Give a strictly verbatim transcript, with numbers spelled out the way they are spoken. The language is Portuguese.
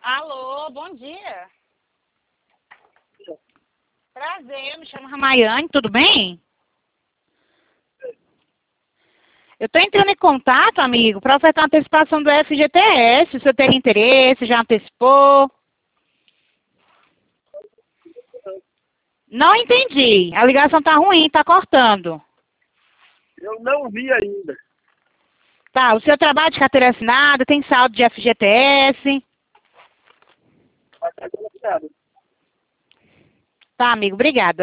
Alô, bom dia. Prazer, eu me chamo Ramaiane, tudo bem? Eu estou entrando em contato, amigo, para ofertar uma antecipação do F G T S, se você teria interesse, já antecipou. Não entendi, a ligação tá ruim, tá cortando. Eu não vi ainda. Tá, o seu trabalho de carteira assinada, tem saldo de F G T S? Mas tá conectado. Tá, amigo, obrigada.